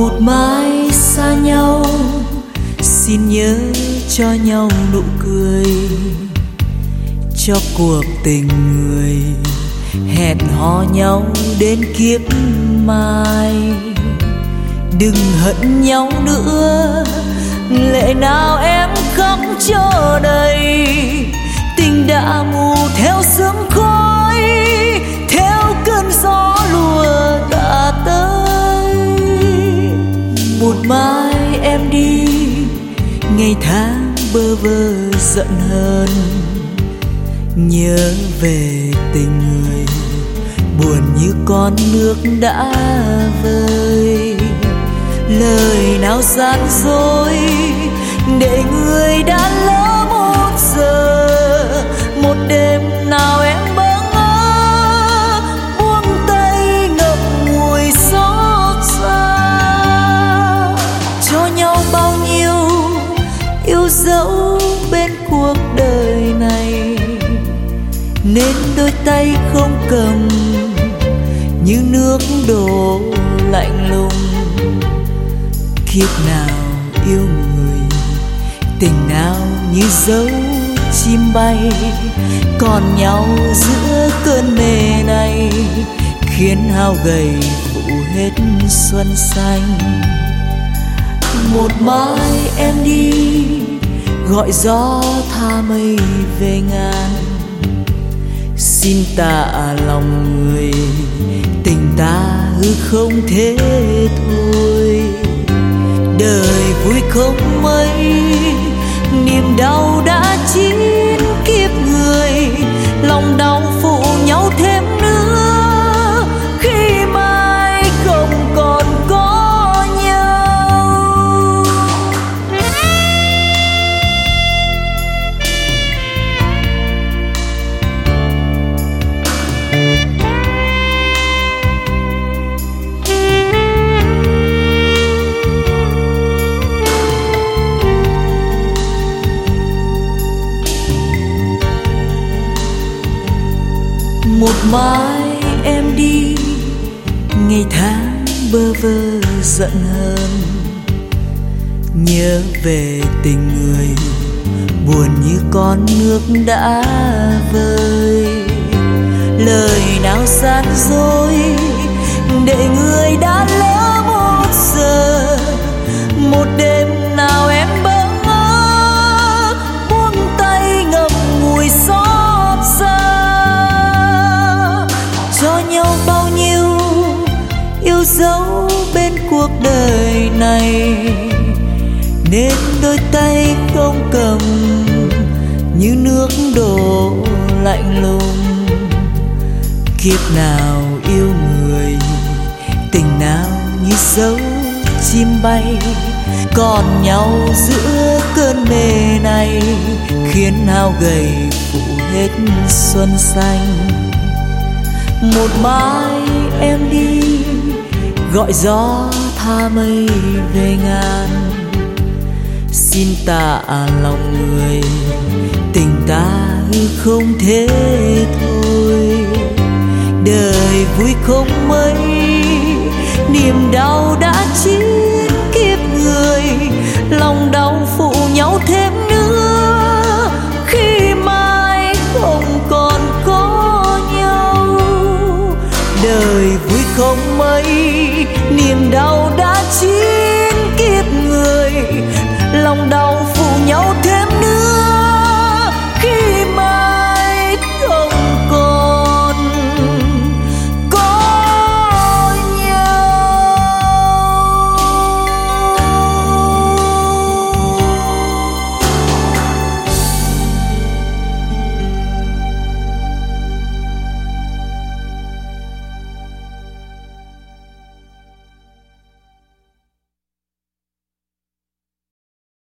một mái xa nhau, xin nhớ cho nhau nụ cười, cho cuộc tình người hẹn hò nhau đến kiếp mai. Đừng hận nhau nữa, lệ nào em khóc cho đầy. Tình đã mù theo sương khói, theo cơn gió lùa đã tới. Một mai em đi, ngày tháng bơ vơ giận hờn, nhớ về tình người buồn như con nước đã vơi. Lời nào gian dối để người đã lỡ một giờ, một đêm nào em bỡ ngỡ buông tay ngậm ngùi xót xa. Cho nhau bao nhiêu yêu dấu bên cuộc đời này, nên đôi tay không cầm như nước đổ lạnh lùng. Kiếp nào yêu người, tình nào như dấu chim bay, còn nhau giữa cơn mê này, khiến hao gầy phủ hết xuân xanh. Một mai em đi, gọi gió tha mây về ngàn. Xin tạ lòng người, tình ta hư không thế thôi. Đời vui không mấy, niềm đau đã chín kiếp người, lòng đau phụ nhau thêm nữa khi mai không còn có nhau. Một mai em đi, ngày tháng bơ vơ giận hờn, nhớ về tình người buồn như con nước đã vơi. Lời nào gian dối để người đã lỡ một giờ, một đêm nào em bỡ ngỡ buông tay ngậm ngùi xót xa. Cho nhau bao nhiêu yêu dấu bên cuộc đời này, nên đôi tay không cầm như nước đổ lạnh lùng. Kiếp nào yêu người, tình nào như dấu chim bay, còn nhau giữa cơn mê này, khiến hao gầy phủ hết xuân xanh. Một mai em đi, gọi gió tha mây về ngàn. Xin tạ lòng người, tình ta hư không thế thôi. Đời vui không mấy, niềm đau đã chín kiếp người, lòng đau phụ nhau thêm nữa khi mai không còn có nhau. Đời vui không mấy, niềm đau đã chín kiếp người, lòng đau phụ nhau thêm